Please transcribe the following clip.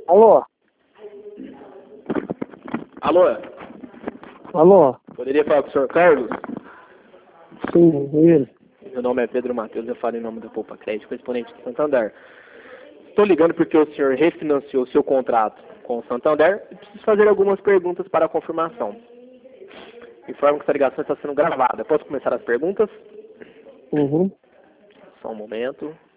Alô? Alô? Alô? Poderia falar com o senhor Carlos? Sim, ele. Meu nome é Pedro Matheus, eu falo em nome do Poupa Crédito, correspondente do Santander. Estou ligando porque o senhor refinanciou seu contrato com o Santander e preciso fazer algumas perguntas para a confirmação. Informo que essa ligação está sendo gravada. Posso começar as perguntas? Uhum. Só um momento.